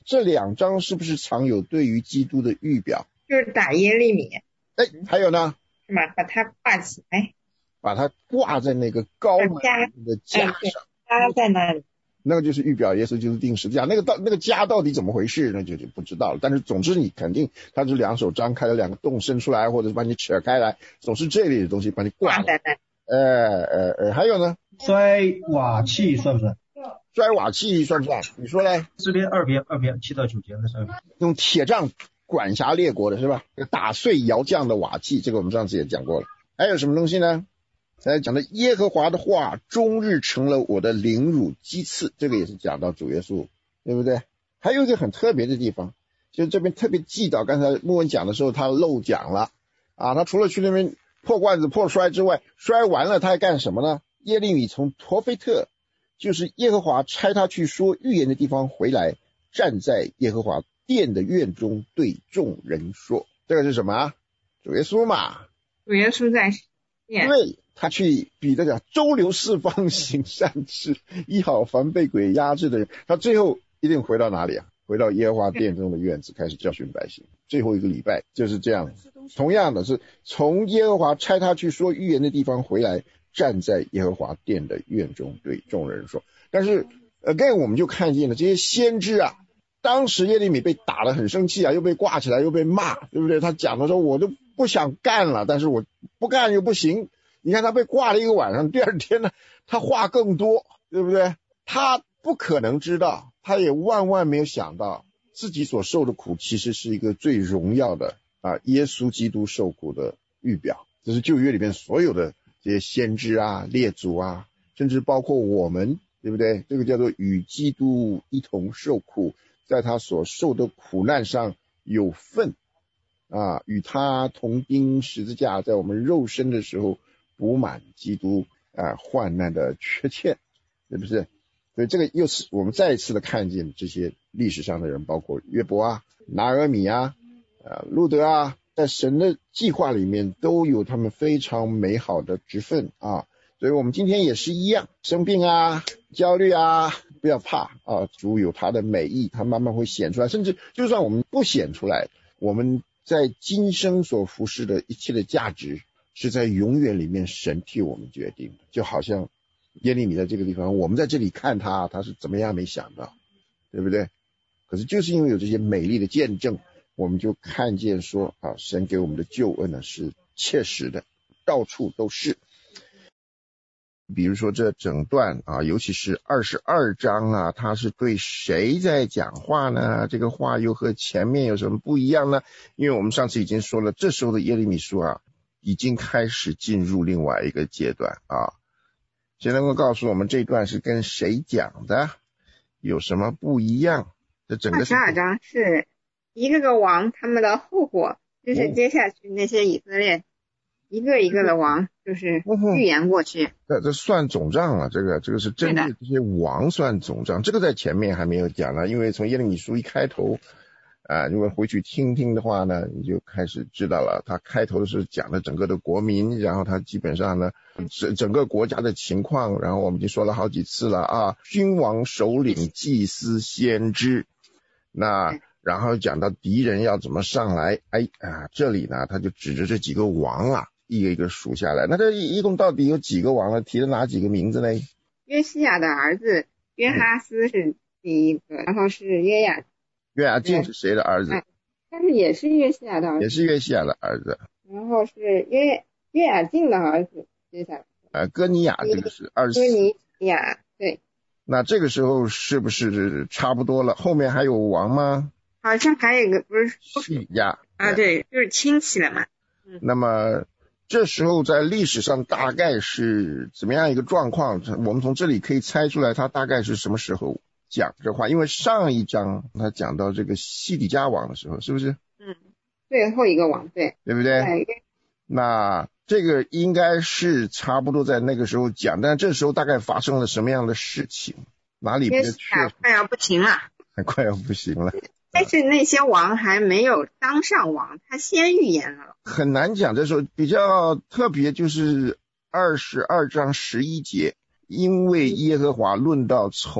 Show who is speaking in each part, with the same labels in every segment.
Speaker 1: 这2章是不是常有对于基督的预表？
Speaker 2: 就是打耶利米。
Speaker 1: 还有呢？
Speaker 2: 是吗？把它挂起来，
Speaker 1: 把它挂在那个高门的架上，
Speaker 2: 搭在那里。
Speaker 1: 那个就是预表耶稣就是钉十字架，那个家到底怎么回事，那就不知道了。但是总之你肯定他是2手张开了，2个洞伸出来，或者是把你扯开来，总是这类的东西把你挂在那。还有呢？
Speaker 3: 摔瓦器算不算？
Speaker 1: 摔瓦器算不算？你说嘞？
Speaker 3: 诗篇2篇7到9节那上面
Speaker 1: 用铁杖管辖列国的是吧？打碎窑匠的瓦器，这个我们上次也讲过了。还有什么东西呢？才讲的耶和华的话终日成了我的凌辱讥刺，这个也是讲到主耶稣，对不对？还有一个很特别的地方，就是这边特别记到刚才牧文讲的时候他漏讲了啊，他除了去那边破罐子破摔之外，摔完了他还干什么呢？耶利米从陀斐特，就是耶和华差他去说预言的地方回来，站在耶和华殿的院中对众人说，这个是什么啊？主耶稣嘛，
Speaker 2: 主耶稣在
Speaker 1: 对，他去比这个周流四方行善事，医好凡被鬼压制的人，他最后一定回到哪里啊？回到耶和华殿中的院子，开始教训百姓。最后一个礼拜就是这样。同样的是从耶和华差他去说预言的地方回来，站在耶和华殿的院中对众人说。但是again我们就看见了这些先知啊，当时耶利米被打得很生气啊，又被挂起来又被骂，对不对？他讲的时候我都不想干了，但是我不干又不行。你看他被挂了1个晚上，第2天呢他话更多，对不对？他不可能知道，他也万万没有想到自己所受的苦其实是一个最荣耀的耶稣基督受苦的预表。这是旧约里面所有的这些先知啊列祖啊，甚至包括我们，对不对？这个叫做与基督一同受苦，在他所受的苦难上有份与他同钉十字架，在我们肉身的时候补满基督患难的缺欠，是不是？所以这个又是我们再一次的看见这些历史上的人，包括约伯啊、拿俄米啊、路德啊，在神的计划里面都有他们非常美好的职分啊。所以我们今天也是一样，生病啊、焦虑啊，不要怕啊，主有他的美意，他慢慢会显出来。甚至就算我们不显出来，我们在今生所服侍的一切的价值是在永远里面神替我们决定的。就好像耶利米在这个地方，我们在这里看他是怎么样没想到，对不对？可是就是因为有这些美丽的见证，我们就看见说神给我们的救恩呢是切实的，到处都是。比如说这整段尤其是22章啊，他是对谁在讲话呢？这个话又和前面有什么不一样呢？因为我们上次已经说了，这时候的耶利米书已经开始进入另外一个阶段谁能够告诉我们这段是跟谁讲的，有什么不一样？这整个
Speaker 2: 22章是一个个王他们的后果，就是接下去那些以色列一个一个的王就是预言过去。
Speaker 1: 这算总账了，这个是针对这些王算总账，这个在前面还没有讲呢。因为从耶利米书一开头如果回去听听的话呢，你就开始知道了，他开头是讲的整个的国民，然后他基本上呢整个国家的情况，然后我们已经说了好几次了君王首领祭司先知，那然后讲到敌人要怎么上来，这里呢他就指着这几个王一个一个数下来。那这一共到底有几个王呢？提了哪几个名字呢？
Speaker 2: 约西亚的儿子约哈斯是第一个，然后是约雅
Speaker 1: 敬是谁的儿子？
Speaker 2: 但是也是约西亚的儿子，
Speaker 1: 也是约西亚的儿子。
Speaker 2: 然后是约雅敬的儿子，接下来
Speaker 1: 哥尼雅这个是24。
Speaker 2: 哥尼雅，对。
Speaker 1: 那这个时候是不是差不多了？后面还有王吗？
Speaker 2: 好像还有一个不是
Speaker 1: 叙利亚
Speaker 2: 对，就是亲戚的嘛。
Speaker 1: 那么这时候在历史上大概是怎么样一个状况？我们从这里可以猜出来他大概是什么时候讲这话，因为上一章他讲到这个西底家王的时候，是不是？
Speaker 2: 最后一个王，对
Speaker 1: 不对？那这个应该是差不多在那个时候讲，但这时候大概发生了什么样的事情？哪里别
Speaker 2: 快要不行了，
Speaker 1: 快要不行了。
Speaker 2: 但是那些王还没有当上王，他先预言了。
Speaker 1: 很难讲，这时候比较特别就是22章11节，因为耶和华论到从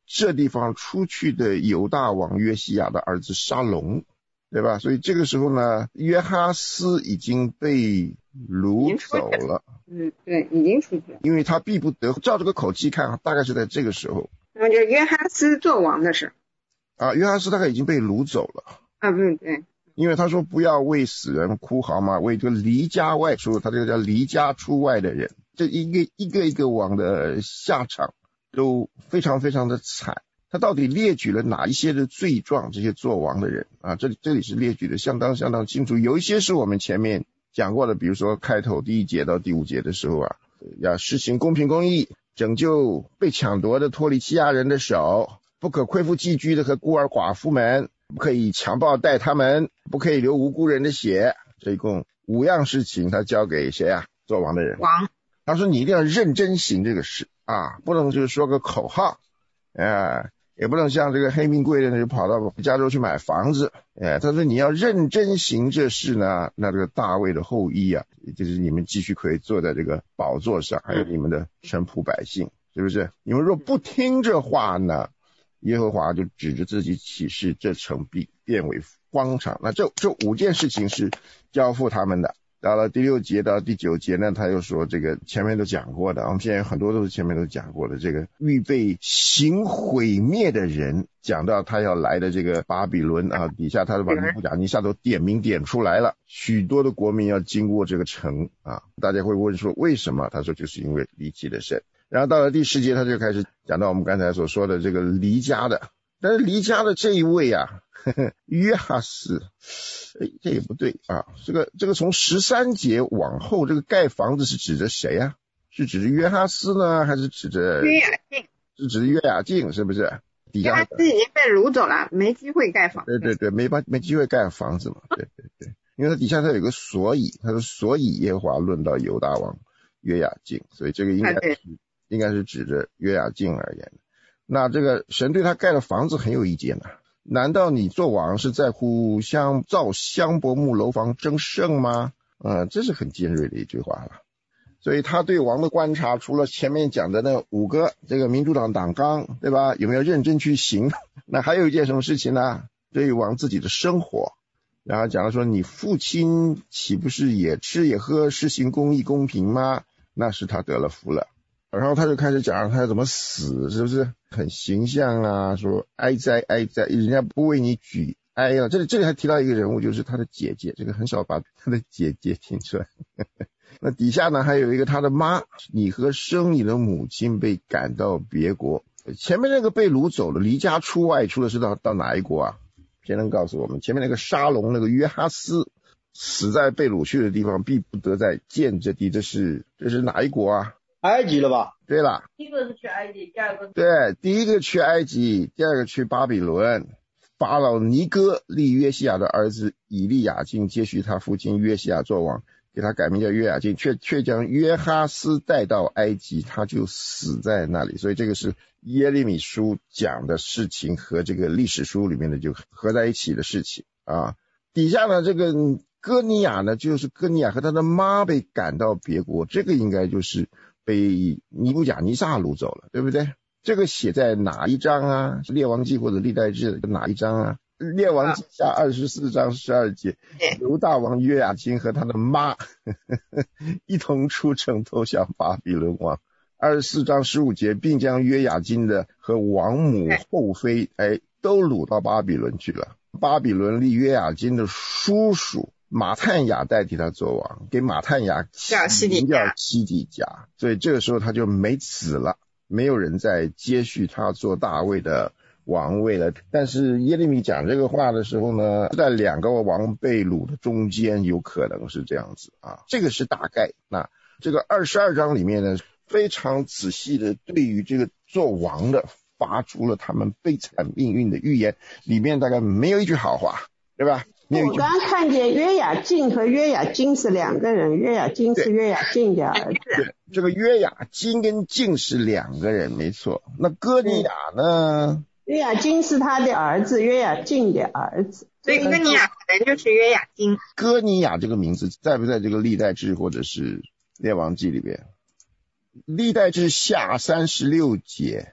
Speaker 1: 这地方出去的犹大王约西亚的儿子沙龙，对吧？所以这个时候呢，约哈斯已经被掳走了。
Speaker 2: 对，已经出去了。
Speaker 1: 因为他必不得，照这个口气看，大概是在这个时候。
Speaker 2: 那么就是约哈斯做王的时候。
Speaker 1: 约哈斯大概已经被掳走了。
Speaker 2: 对。
Speaker 1: 因为他说不要为死人哭嚎嘛，为这个离家外出，他这个叫离家出外的人，这一个王的下场都非常非常的惨。他到底列举了哪一些的罪状？这些做王的人这里是列举的相当清楚。有一些是我们前面讲过的，比如说开头第1节到第5节的时候要施行公平公义，拯救被抢夺的脱离欺压人的手，不可亏负寄居的和孤儿寡妇们，不可以强暴待他们，不可以流无辜人的血。这一共5样事情他交给谁做王的人。他说你一定要认真行这个事不能就是说个口号也不能像这个黑命贵人就跑到加州去买房子他说你要认真行这事呢，那这个大卫的后裔就是你们继续可以坐在这个宝座上，还有你们的臣仆百姓，是不是？你们若不听这话呢，耶和华就指着自己起誓，这城必变为荒场。那这5件事情是交付他们的。到了第6节到第9节呢，他又说这个前面都讲过的，我们现在很多都是前面都讲过的，这个预备行毁灭的人，讲到他要来的这个巴比伦底下他就把尼布甲尼撒都点名点出来了，许多的国民要经过这个城大家会问说为什么？他说就是因为离弃了神。然后到了第10节他就开始讲到我们刚才所说的这个离家的，但是离家的这一位约哈斯这也不对这个从13节往后，这个盖房子是指着谁是指着约哈斯呢，还是指着
Speaker 2: 约雅敬？
Speaker 1: 是指着约雅敬，是不是？
Speaker 2: 约哈斯已经被掳走了，没机会盖房。
Speaker 1: 对，没机会盖房子嘛。对，因为它底下它有个所以，他说所以耶和华论到犹大王约雅敬，所以这个应该是指着约雅敬而言的。那这个神对他盖的房子很有意见难道你做王是在乎造香柏木楼房争胜吗？这是很尖锐的一句话了。所以他对王的观察，除了前面讲的那5个这个民主党党纲，对吧？有没有认真去行？那还有一件什么事情呢？对王自己的生活，然后讲了说你父亲岂不是也吃也喝，施行公义公平吗？那是他得了福了。然后他就开始讲他怎么死，是不是很形象说哀哉哀哉，人家不为你举哀了。这里还提到一个人物，就是他的姐姐，这个很少把他的姐姐听出来那底下呢还有一个他的妈，你和生你的母亲被赶到别国。前面那个被掳走了，离家出外出的是到哪一国谁能告诉我们？前面那个沙龙，那个约哈斯死在被掳去的地方，必不得再见这地，这是哪一国
Speaker 3: 埃及了吧？
Speaker 1: 对了，
Speaker 4: 第一个是去埃及，第二个
Speaker 1: 对，第一个去埃及，第二个去巴比伦。法老尼哥立约西亚的儿子以利亚敬接续他父亲约西亚做王，给他改名叫约雅敬，却将约哈斯带到埃及，他就死在那里。所以这个是耶利米书讲的事情和这个历史书里面的就合在一起的事情底下呢这个哥尼亚呢，就是哥尼亚和他的妈被赶到别国，这个应该就是被尼布甲尼撒掳走了，对不对？这个写在哪一章是列王记或者历代志的哪一章列王记下24章12节，犹大王约雅敬和他的妈一同出城投降巴比伦王。24章15节，并将约雅敬的和王母后妃都掳到巴比伦去了。巴比伦立约雅敬的叔叔马探雅代替他做王，给马探雅
Speaker 2: 叫西
Speaker 1: 底家，所以这个时候他就没子了，没有人再接续他做大卫的王位了。但是耶利米讲这个话的时候呢，在2个王被掳的中间，有可能是这样子这个是大概。那这个22章里面呢，非常仔细的对于这个做王的发出了他们悲惨命运的预言，里面大概没有一句好话，对吧？
Speaker 5: 我刚刚看见约雅敬和约雅敬是2个人，约雅敬是约雅敬的儿子。
Speaker 1: 对，这个约雅敬跟敬是2个人，没错。那哥尼亚呢？
Speaker 5: 约雅敬是他的儿子，约雅敬的儿子。
Speaker 2: 所以哥尼亚可能就是约雅敬。
Speaker 1: 哥尼亚这个名字在不在这个历代志或者是列王记里边？历代志下36节，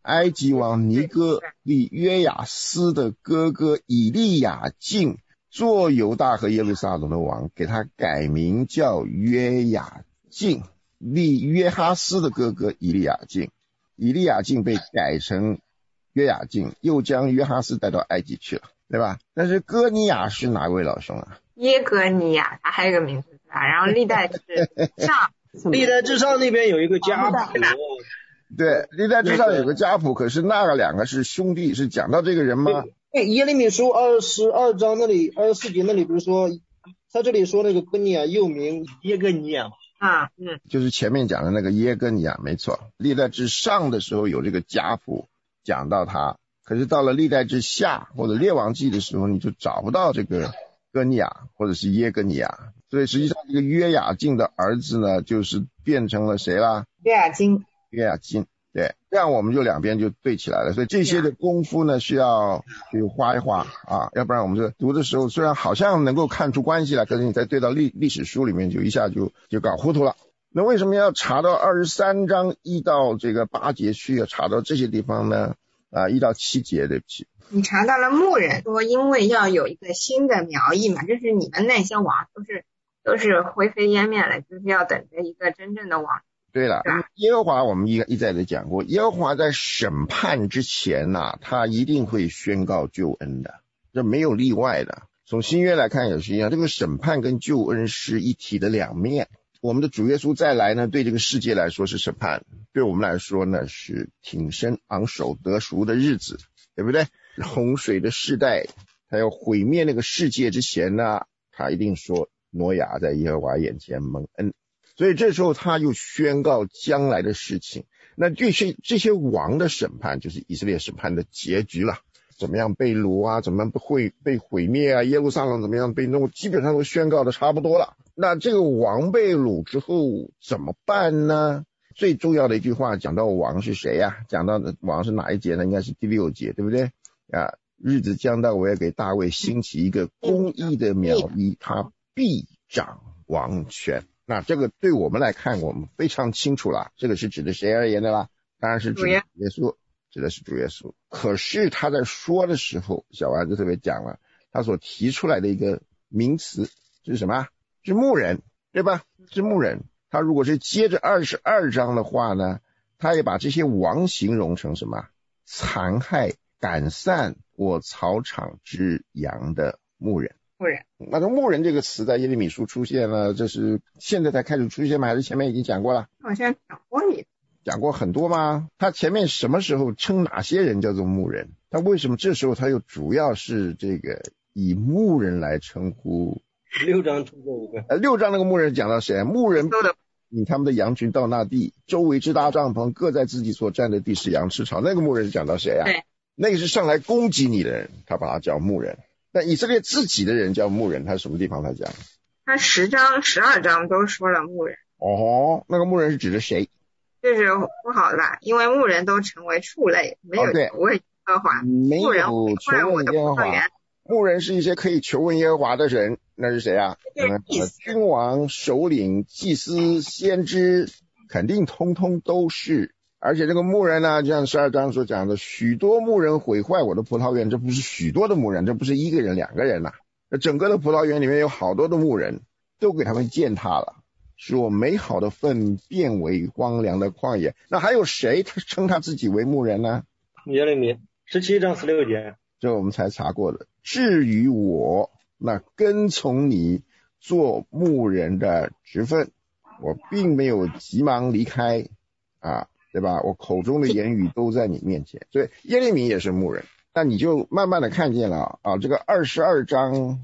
Speaker 1: 埃及王尼哥立约雅斯的哥哥以利亚敬做犹大和耶路撒冷的王，给他改名叫约雅敬，立约哈斯的哥哥以利亚敬，以利亚敬被改成约雅敬，又将约哈斯带到埃及去了，对吧？但是哥尼雅是哪位老兄啊？
Speaker 2: 耶哥尼亚，他还有个名字是吧？然后历代是上，
Speaker 3: 历代至上那边有一个家谱，
Speaker 1: 对，历代至上有个家谱，可是那两个是兄弟，是讲到这个人吗？
Speaker 3: 耶利米书22章那里24节那里不是说，他这里说那个哥尼亚又名耶哥尼亚
Speaker 2: 啊，
Speaker 1: 就是前面讲的那个耶哥尼亚，没错。历代至上的时候有这个家谱讲到他，可是到了历代至下或者列王记的时候，你就找不到这个哥尼亚或者是耶哥尼亚，所以实际上这个约雅敬的儿子呢，就是变成了谁啦？
Speaker 2: 约雅金。
Speaker 1: 对，这样我们就两边就对起来了。所以这些的功夫呢，需要去画一画啊，要不然我们这读的时候虽然好像能够看出关系来，可是你再对到历史书里面就一下就搞糊涂了。那为什么要查到23章1到这个8节去，要查到这些地方呢？1到7节，对不起。
Speaker 2: 你查到了牧人，说因为要有一个新的苗裔嘛，就是你们那些王都是灰飞烟灭了，就是要等着一个真正的王。
Speaker 1: 对了，耶和华我们一再的讲过，耶和华在审判之前他一定会宣告救恩的，这没有例外的。从新约来看也是一样，这个审判跟救恩是一体的两面。我们的主耶稣再来呢，对这个世界来说是审判，对我们来说呢是挺身昂首得赎的日子，对不对？洪水的世代，他要毁灭那个世界之前呢，他一定说挪亚在耶和华眼前蒙恩。所以这时候他又宣告将来的事情，那这些王的审判就是以色列审判的结局了，怎么样被掳啊，怎么样会被毁灭啊，耶路撒冷怎么样被弄，基本上都宣告的差不多了。那这个王被掳之后怎么办呢？最重要的一句话讲到王是谁啊？讲到的王是哪一节呢？应该是第6节，对不对啊？日子将到，我要给大卫兴起一个公义的苗裔，他必掌王权。那这个对我们来看，我们非常清楚了，这个是指的谁而言的啦？当然是指的耶稣，指的是主耶稣。可是他在说的时候，小丸子特别讲了，他所提出来的一个名词是什么？是牧人，对吧？是牧人。他如果是接着22章的话呢，他也把这些王形容成什么？残害赶散我草场之羊的牧人。那个牧人这个词在耶利米书出现了，这是现在才开始出现吗？还是前面已经讲过了？
Speaker 2: 好像讲过一次，
Speaker 1: 讲过很多吗？他前面什么时候称哪些人叫做牧人？他为什么这时候他又主要是这个以牧人来称呼
Speaker 3: ？6章出现一个
Speaker 1: ，6章那个牧人讲到谁？牧人引他们的羊群到那地，周围支搭帐篷，各在自己所占的地使羊吃草。那个牧人讲到谁啊？
Speaker 2: 对，
Speaker 1: 那个是上来攻击你的人，他把他叫牧人。那以色列自己的人叫牧人，他什么地方他讲？
Speaker 2: 他10章12章都说了牧人。
Speaker 1: 哦，那个牧人是指的谁？
Speaker 2: 这是不好的吧？因为牧人都成为畜类，没有求问耶和华，
Speaker 1: 没有求问耶和华。牧人是一些可以求问耶和华的人，那是谁啊？君王、首领、祭司、先知，肯定通通都是。而且这个牧人呢，就像12章所讲的，许多牧人毁坏我的葡萄园，这不是许多的牧人，这不是一个人2个人这整个的葡萄园里面有好多的牧人，都给他们践踏了，使我美好的份变为荒凉的旷野。那还有谁他称他自己为牧人呢？
Speaker 3: 耶利米17章16节，
Speaker 1: 这我们才查过的。至于我，那跟从你做牧人的职分，我并没有急忙离开对吧？我口中的言语都在你面前。所以耶利米也是牧人。那你就慢慢的看见了这个22章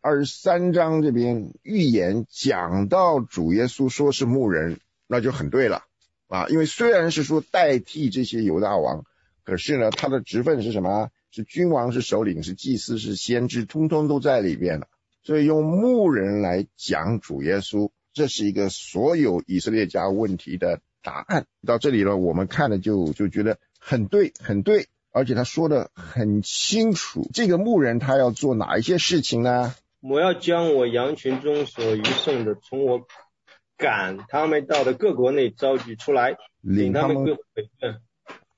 Speaker 1: 23章这边预言讲到主耶稣说是牧人，那就很对了因为虽然是说代替这些犹大王，可是呢他的职分是什么？是君王，是首领，是祭司，是先知，通通都在里边了。所以用牧人来讲主耶稣，这是一个所有以色列家问题的答案。到这里了，我们看了就觉得很对，而且他说的很清楚。这个牧人他要做哪一些事情呢？
Speaker 3: 我要将我羊群中所余剩的从我赶他们到的各国内召集出来，领他们归回本。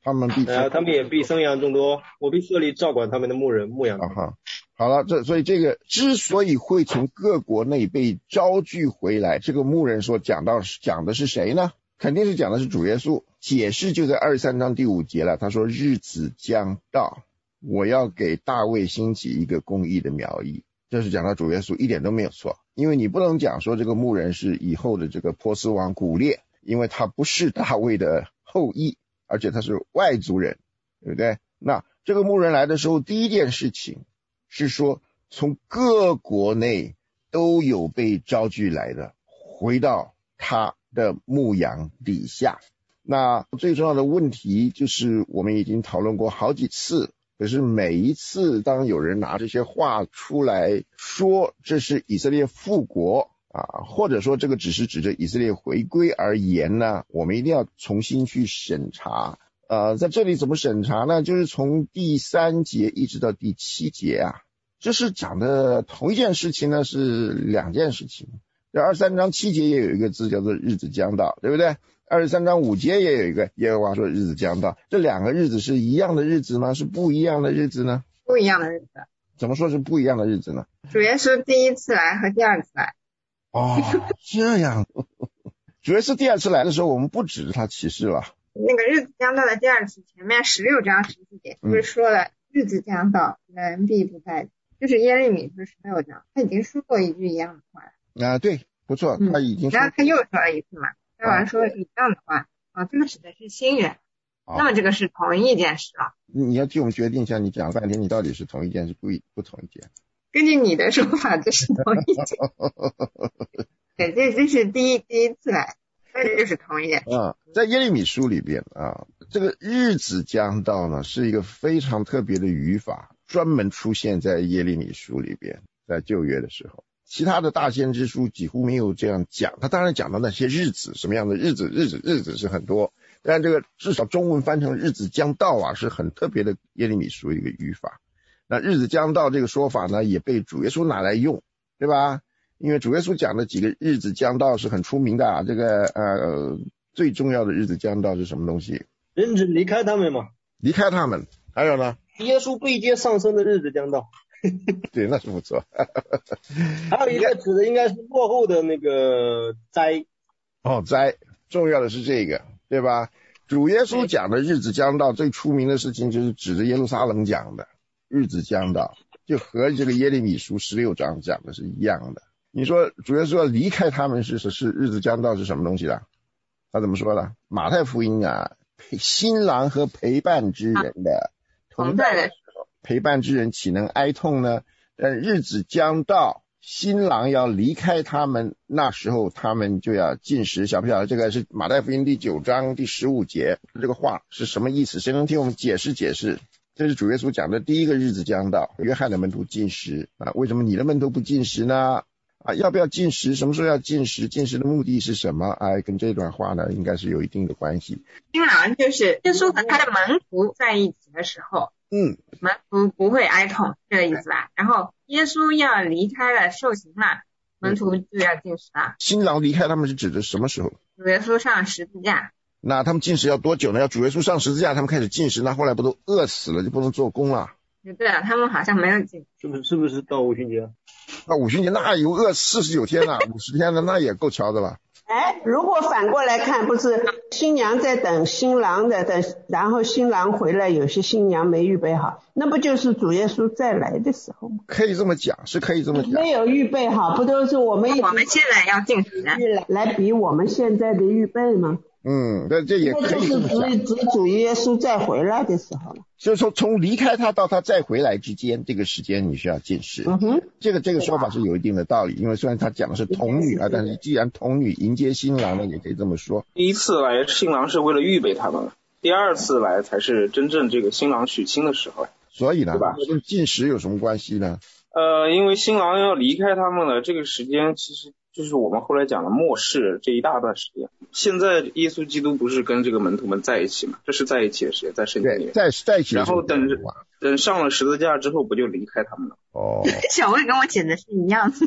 Speaker 1: 他们
Speaker 3: 也必生养众多，我必设立照管他们的牧羊。
Speaker 1: 好了，所以这个之所以会从各国内被招聚回来，这个牧人说讲的是谁呢？肯定是讲的是主耶稣。解释就在23章第5节了，他说日子将到，我要给大卫兴起一个公义的苗裔。这是讲到主耶稣，一点都没有错。因为你不能讲说这个牧人是以后的这个波斯王古列，因为他不是大卫的后裔，而且他是外族人，对不对？那这个牧人来的时候，第一件事情是说从各国内都有被招聚来的，回到他的牧羊底下。那最重要的问题就是我们已经讨论过好几次，可是每一次当有人拿这些话出来说这是以色列复国或者说这个只是指着以色列回归而言呢，我们一定要重新去审查。在这里怎么审查呢？就是从第3节一直到第7节这是讲的同一件事情呢，是两件事情。这23章7节也有一个字叫做日子将到，对不对？23章5节也有一个耶和华说日子将到，这两个日子是一样的日子吗？是不一样的日子呢？
Speaker 2: 不一样的日子。
Speaker 1: 怎么说是不一样的日子呢？
Speaker 2: 主耶稣第一次来和第二次来。
Speaker 1: 这样。主耶稣第二次来的时候，我们不指着他启示了。
Speaker 2: 那个日子将到的第二次前面16章14节不是说了日子将到，人必不在，就是耶利米书16章，他已经说过一句一样的话了。
Speaker 1: 对，不错，他已经说。
Speaker 2: 然后他又说了一次嘛，说完说是一样的话这个指的是新人。那么这个是同一件事了。
Speaker 1: 你要替我们决定一下，你讲了半天，你到底是同一件是不同一件？
Speaker 2: 根据你的说法，这是同一件。对，这是第一次来，这就是同一件事。
Speaker 1: 在耶利米书里边这个日子将到呢，是一个非常特别的语法，专门出现在耶利米书里边，在旧约的时候。其他的大先知书几乎没有这样讲，他当然讲到那些日子，什么样的日子是很多，但这个至少中文翻成日子将到是很特别的耶利米书一个语法。那日子将到这个说法呢，也被主耶稣拿来用，对吧？因为主耶稣讲的几个日子将到是很出名的这个最重要的日子将到是什么东西？
Speaker 3: 人子离开他们嘛。
Speaker 1: 离开他们。还有呢？
Speaker 3: 耶稣背接上升的日子将到。
Speaker 1: 对，那是不错。
Speaker 3: 还有一个指的应该是落后的那个灾。
Speaker 1: 灾，重要的是这个，对吧？主耶稣讲的日子将到最出名的事情就是指着耶路撒冷讲的日子将到，就和这个耶利米书16章讲的是一样的。你说主耶稣要离开他们是日子将到是什么东西啦？他怎么说的？马太福音新郎和陪伴之人的同在的时候，陪伴之人岂能哀痛呢？但日子将到，新郎要离开他们，那时候他们就要禁食。晓不晓得这个是马太福音第9章第15节，这个话是什么意思？谁能替我们解释？这是主耶稣讲的第一个日子将到，约翰的门徒禁食为什么你的门徒不禁食呢？要不要禁食？什么时候要禁食？禁食的目的是什么？跟这段话呢应该是有一定的关系。
Speaker 2: 新郎就是耶稣和他的门徒在一起的时候，门徒不会哀痛，这个意思吧？然后耶稣要离开了，受刑了，门徒就要禁食了。
Speaker 1: 新郎离开他们是指的什么时候？
Speaker 2: 主耶稣上十字架。
Speaker 1: 那他们禁食要多久呢？要主耶稣上十字架他们开始禁食，那后来不都饿死了，就不能做工了？
Speaker 2: 对啊，他们好像没有禁
Speaker 3: 食。是不是到五旬节？
Speaker 1: 那五旬节那有饿49天了50天了，那也够瞧的了。
Speaker 5: 如果反过来看，不是新娘在等新郎的，然后新郎回来，有些新娘没预备好，那不就是主耶稣再来的时候吗？
Speaker 1: 可以这么讲，是可以这么讲。
Speaker 5: 没有预备好，不都是我们
Speaker 2: 现在要禁食
Speaker 5: 来比我们现在的预备吗？
Speaker 1: 但这也可以这么讲，
Speaker 5: 指主耶稣再回来的时候了。
Speaker 1: 就是说从离开他到他再回来之间，这个时间你需要禁食。这个说法是有一定的道理，因为虽然他讲的是童女但是既然童女迎接新郎呢，也可以这么说。
Speaker 6: 第一次来新郎是为了预备他们，第二次来才是真正这个新郎娶亲的时候。
Speaker 1: 所以呢，
Speaker 6: 对吧？
Speaker 1: 跟禁食有什么关系呢？
Speaker 6: 因为新郎要离开他们了，这个时间其实就是我们后来讲的末世这一大段时间。现在耶稣基督不是跟这个门徒们在一起嘛？这是在一起的时间，在圣经里面。在一起。然后等上了十字架之后，不就离开他们了？
Speaker 2: 小魏跟我讲的是一样的。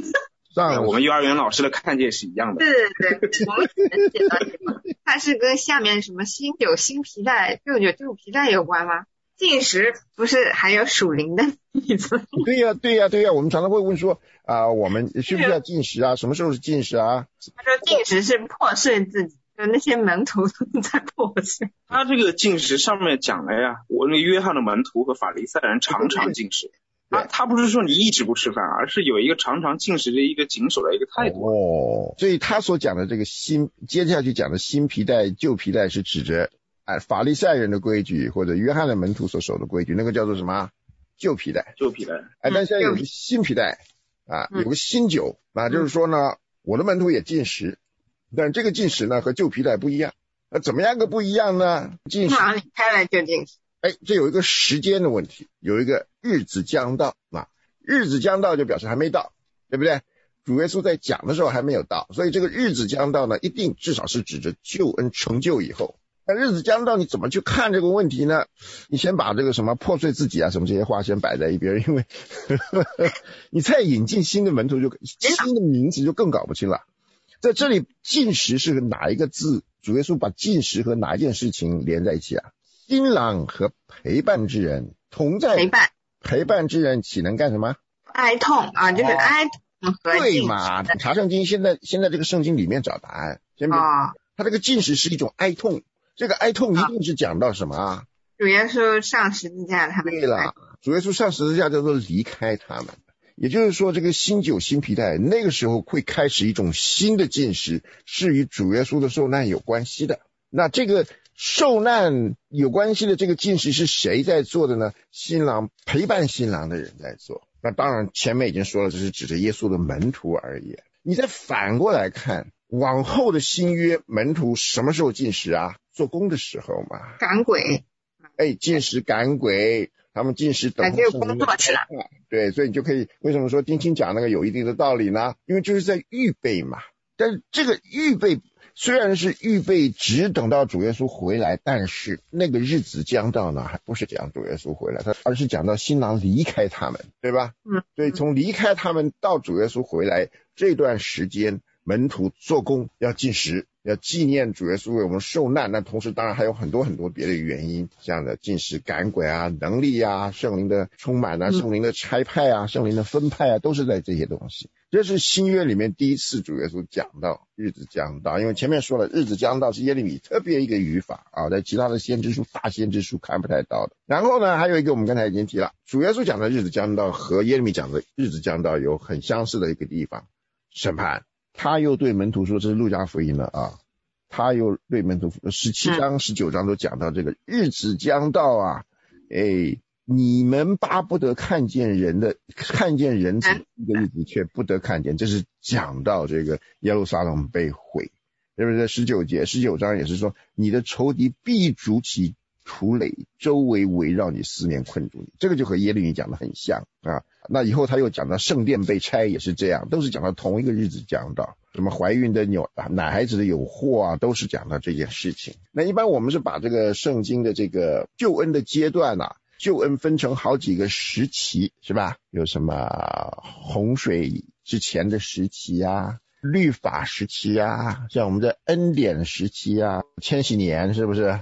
Speaker 6: 我们幼儿园老师的看见是一样的。
Speaker 2: 对，我们能写到这个，它是跟下面什么新酒新皮带旧皮带有关吗？禁食不是还有属灵的意思？
Speaker 1: 对呀，我们常常会问说我们需不需要禁食啊？什么时候是禁食啊？
Speaker 2: 他说禁食是破碎自己，就那些门徒都在破碎。
Speaker 6: 他这个禁食上面讲了呀，我那约翰的门徒和法利赛人常常禁食。他不是说你一直不吃饭，而是有一个常常禁食的一个谨守的一个态度。
Speaker 1: 所以他所讲的这个接下去讲的新皮带旧皮带是指着法利赛人的规矩或者约翰的门徒所守的规矩，那个叫做什么？旧皮带。但现在有个新皮带有个新酒，那就是说呢，我的门徒也禁食，但这个禁食呢和旧皮带不一样。怎么样个不一样呢？禁食
Speaker 2: 离开了就禁食。
Speaker 1: 这有一个时间的问题，有一个日子将到日子将到就表示还没到，对不对？主耶稣在讲的时候还没有到，所以这个日子将到呢，一定至少是指着救恩成就以后。那日子将到你怎么去看这个问题呢？你先把这个什么破碎自己什么这些话先摆在一边，因为你再引进新的门徒新的名词就更搞不清了。在这里禁食是哪一个字？主耶稣把禁食和哪一件事情连在一起啊？新郎和陪伴之人同在，陪伴之人岂能干什么？
Speaker 2: 哀痛就是哀痛和禁食。
Speaker 1: 对嘛？查圣经，现在这个圣经里面找答案。他这个禁食是一种哀痛，这个哀痛一定是讲到什么啊？
Speaker 2: 主耶稣上十字架，他们
Speaker 1: 对了，主耶稣上十字架叫做离开他们，也就是说这个新酒新皮带那个时候会开始一种新的禁食，是与主耶稣的受难有关系的。那这个受难有关系的这个禁食是谁在做的呢？新郎陪伴新郎的人在做。那当然前面已经说了，这是指着耶稣的门徒而言。你再反过来看往后的新约，门徒什么时候禁食啊？做工的时候嘛，
Speaker 2: 赶鬼。
Speaker 1: 禁食赶鬼，他们禁食等候圣灵的差派。对，所以你就可以为什么说丁青讲那个有一定的道理呢？因为就是在预备嘛。但是这个预备虽然是预备只等到主耶稣回来，但是那个日子将到呢，还不是讲主耶稣回来，而是讲到新郎离开他们，对吧？对，从离开他们到主耶稣回来这段时间，门徒做工要禁食，要纪念主耶稣为我们受难。那同时当然还有很多很多别的原因，这样的禁食赶鬼能力圣灵的充满圣灵的差派圣灵的分派都是在这些东西。这是新约里面第一次主耶稣讲到日子将到，因为前面说了日子将到是耶利米特别一个语法在其他的先知书大先知书看不太到的。然后呢还有一个我们刚才已经提了，主耶稣讲的日子将到和耶利米讲的日子将到有很相似的一个地方，审判。他又对门徒说，这是路加福音了他又对门徒17章19章都讲到这个日子将到你们巴不得看见人子的日子，却不得看见。这是讲到这个耶路撒冷被毁，对不对？19章也是说，你的仇敌必筑起土垒，周围围绕你，4年困住你。这个就和耶利米讲的很像那以后他又讲到圣殿被拆，也是这样，都是讲到同一个日子讲到。什么怀孕的奶孩子的有祸都是讲到这件事情。那一般我们是把这个圣经的这个救恩的阶段救恩分成好几个时期，是吧？有什么洪水之前的时期律法时期像我们的恩典时期千禧年，是不是？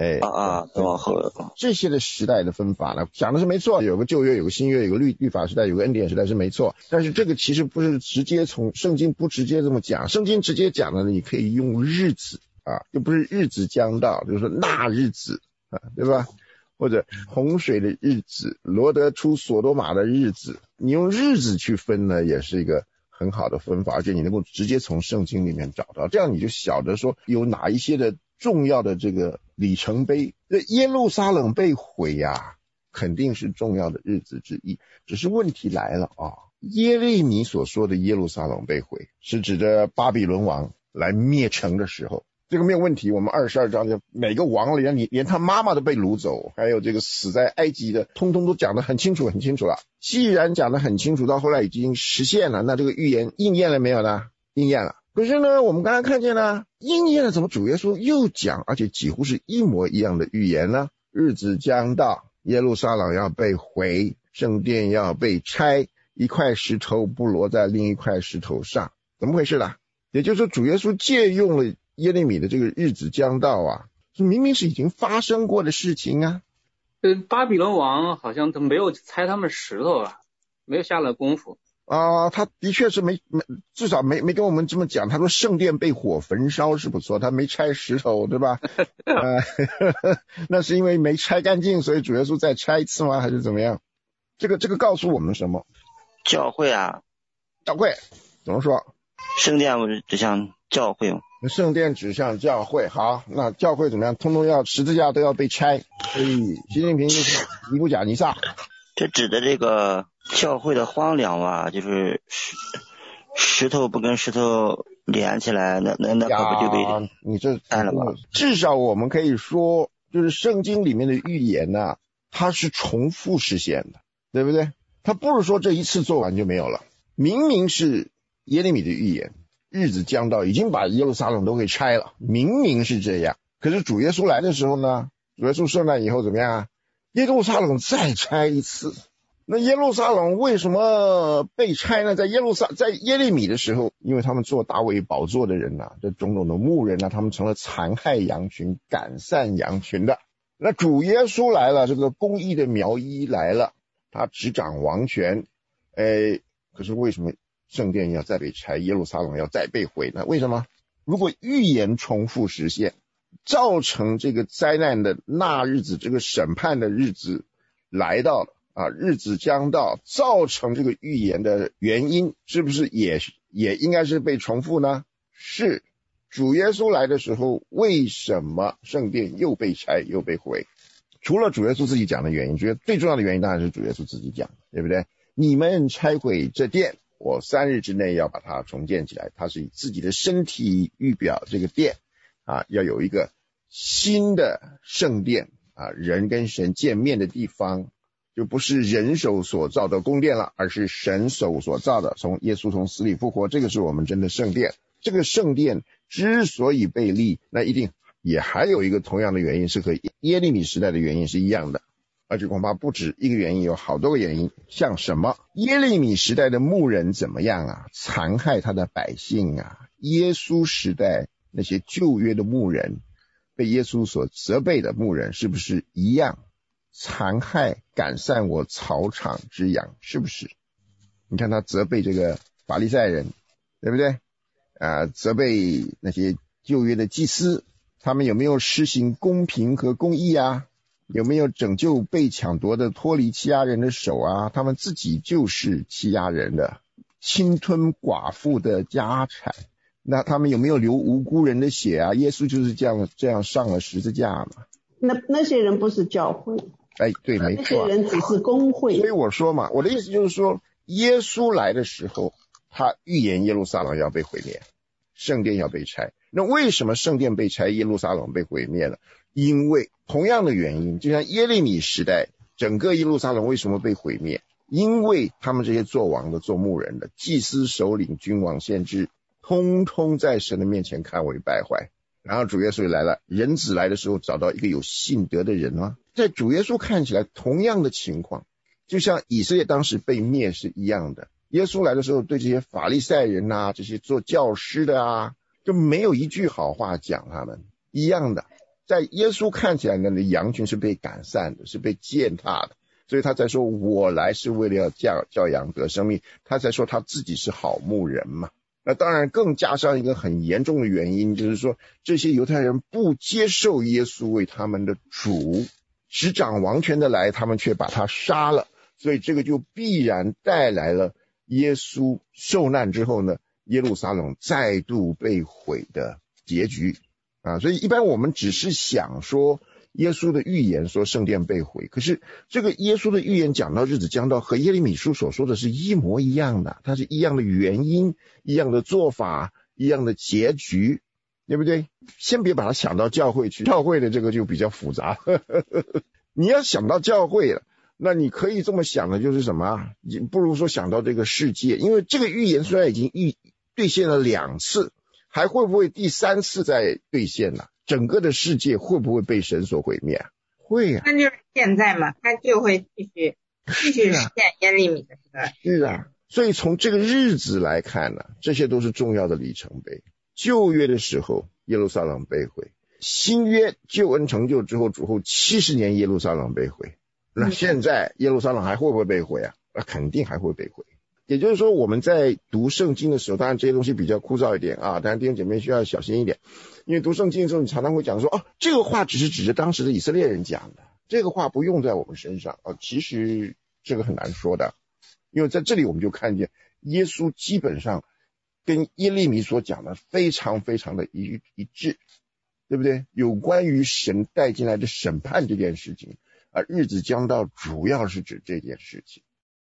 Speaker 1: 这些的时代的分法呢，讲的是没错，有个旧约，有个新约，有个律法时代，有个恩典时代是没错。但是这个其实不是直接从圣经不直接这么讲，圣经直接讲的你可以用日子就不是日子将到，就是说那日子对吧？或者洪水的日子，罗得出索多玛的日子，你用日子去分呢，也是一个很好的分法，而且你能够直接从圣经里面找到，这样你就晓得说有哪一些的重要的这个里程碑。耶路撒冷被毁肯定是重要的日子之一。只是问题来了耶利米所说的耶路撒冷被毁，是指着巴比伦王来灭城的时候，这个没有问题。我们22章就每个王连他妈妈都被掳走，还有这个死在埃及的，通通都讲得很清楚了。既然讲得很清楚，到后来已经实现了，那这个预言应验了没有呢？应验了。可是呢，我们刚才看见了，应验了，怎么主耶稣又讲，而且几乎是一模一样的预言呢？日子将到，耶路撒冷要被毁，圣殿要被拆， 一块石头不落在另一块石头上，怎么回事啦？也就是说主耶稣借用了耶利米的这个日子将到啊，这明明是已经发生过的事情啊。
Speaker 7: 巴比伦王好像都没有拆他们石头啊，没有下了功夫
Speaker 1: 啊。他的确是至少没跟我们这么讲。他说圣殿被火焚烧是不错，他没拆石头，对吧？那是因为没拆干净，所以主耶稣再拆一次吗？还是怎么样？这个告诉我们什么？
Speaker 8: 教会啊，
Speaker 1: 教会怎么说？
Speaker 8: 圣殿不是指向教会吗？
Speaker 1: 圣殿指向教会，好，那教会怎么样？通通要十字架都要被拆，所以习近平就是尼布甲尼撒。
Speaker 8: 这指的这个教会的荒凉啊，就是石头不跟石头连起来，那可不就被
Speaker 1: 你这
Speaker 8: 拆了吗？
Speaker 1: 至少我们可以说，就是圣经里面的预言啊，它是重复实现的，对不对？它不是说这一次做完就没有了。明明是耶利米的预言，日子将到，已经把耶路撒冷都给拆了，明明是这样。可是主耶稣来的时候呢，主耶稣受难以后怎么样啊？耶路撒冷再拆一次。那耶路撒冷为什么被拆呢？在耶利米的时候，因为他们做大卫宝座的人啊，这种种的牧人啊，他们成了残害羊群、赶散羊群的。那主耶稣来了，这个公义的苗裔来了，他执掌王权。可是为什么圣殿要再被拆，耶路撒冷要再被毁呢？为什么？如果预言重复实现，造成这个灾难的那日子，这个审判的日子来到了啊，日子将到，造成这个预言的原因，是不是也应该是被重复呢？是。主耶稣来的时候，为什么圣殿又被拆又被毁？除了主耶稣自己讲的原因，觉得最重要的原因当然是主耶稣自己讲，对不对？你们拆毁这殿，我3日之内要把它重建起来。他是以自己的身体预表这个殿啊，要有一个新的圣殿啊，人跟神见面的地方，就不是人手所造的宫殿了，而是神手所造的，耶稣从死里复活，这个是我们真的圣殿。这个圣殿之所以被立，那一定也还有一个同样的原因，是和耶利米时代的原因是一样的，而且恐怕不止一个原因，有好多个原因。像什么？耶利米时代的牧人怎么样啊？残害他的百姓啊。耶稣时代那些旧约的牧人，被耶稣所责备的牧人，是不是一样残害赶散我草场之羊？是不是？你看他责备这个法利赛人，对不对？责备那些旧约的祭司，他们有没有施行公平和公义啊？有没有拯救被抢夺的脱离欺压人的手啊？他们自己就是欺压人的，侵吞寡妇的家产。那他们有没有流无辜人的血啊？耶稣就是这样上了十字架嘛。
Speaker 5: 那些人不是教会。
Speaker 1: 对，没错。
Speaker 5: 那些人只是公会。
Speaker 1: 所以我说嘛，我的意思就是说，耶稣来的时候，他预言耶路撒冷要被毁灭，圣殿要被拆。那为什么圣殿被拆，耶路撒冷被毁灭了？因为同样的原因，就像耶利米时代，整个耶路撒冷为什么被毁灭？因为他们这些做王的、做牧人的、祭司、首领、君王、先知，通通在神的面前看为败坏。然后主耶稣来了，人子来的时候找到一个有信德的人啊，在主耶稣看起来同样的情况，就像以色列当时被灭是一样的。耶稣来的时候，对这些法利赛人啊，这些做教师的啊，就没有一句好话讲他们一样的。在耶稣看起来呢，羊群是被赶散的，是被践踏的，所以他才说我来是为了要叫羊得生命，他才说他自己是好牧人嘛。那当然更加上一个很严重的原因，就是说这些犹太人不接受耶稣为他们的主，执掌王权的来，他们却把他杀了，所以这个就必然带来了耶稣受难之后呢，耶路撒冷再度被毁的结局啊。所以一般我们只是想说耶稣的预言说圣殿被毁，可是这个耶稣的预言讲到日子将到，和耶利米书所说的是一模一样的，它是一样的原因，一样的做法，一样的结局，对不对？先别把它想到教会去，教会的这个就比较复杂你要想到教会了，那你可以这么想的就是什么？不如说想到这个世界，因为这个预言虽然已经兑现了2次，还会不会第3次再兑现呢？整个的世界会不会被神所毁灭啊？会啊。
Speaker 2: 那就是现在嘛，他就会继续继续实现耶利米的这个。
Speaker 1: 是啊，所以从这个日子来看呢，这些都是重要的里程碑。旧约的时候耶路撒冷被毁，新约救恩成就之后主后70年耶路撒冷被毁，那现在耶路撒冷还会不会被毁啊？肯定还会被毁。也就是说我们在读圣经的时候，当然这些东西比较枯燥一点啊，当然弟兄姐妹需要小心一点，因为读圣经的时候你常常会讲说这个话只是指着当时的以色列人讲的，这个话不用在我们身上其实这个很难说的，因为在这里我们就看见耶稣基本上跟耶利米所讲的非常非常的一致，对不对？有关于神带进来的审判这件事情日子将到主要是指这件事情。